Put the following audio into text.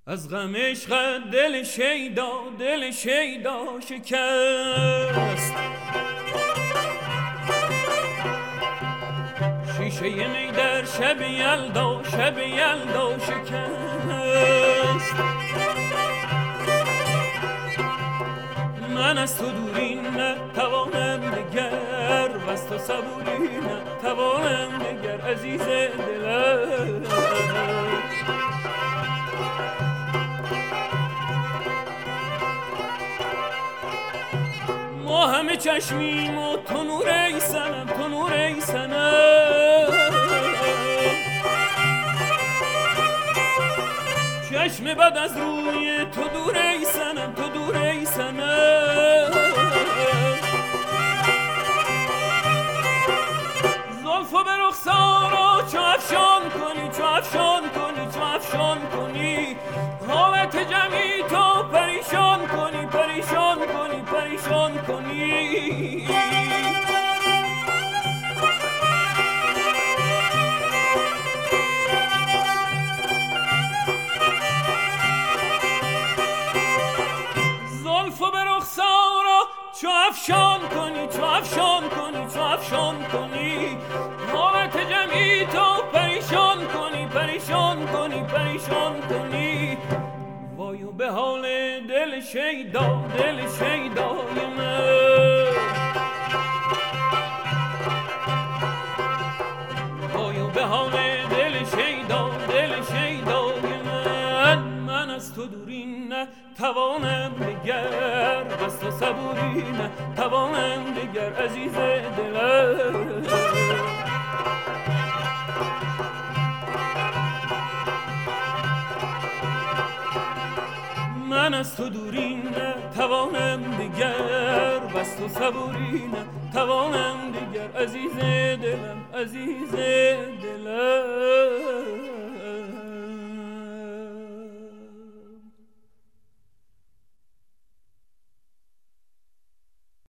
از غم عشق دل شیدا شکست. شیشه می در شب یلدا شکست. من از تو دوری نتوانم دگر، بس تو صبوری نتوانم دگر عزیز دلم. ما همه چشمیم و تو نور ای صنم، تو نور ای صنم. چشم بد از روی تو دور ای صنم، تو دور ای صنم. زلفو به رخسارا چو افشان کنی حالت جمعی تو پریشان کنی زلفو به رخسارا چو افشان کنی حالت جمعی تو پریشان کنی وایو به حال دل شیدای من. وایو به حال دل شیدای من از تو دوری نتوانم دگر، بس تو صبوری نتوانم دگر عزیز دلم. من از تو دوری نتوانم دگر، بس تو صبوری نتوانم دگر عزیز دلم.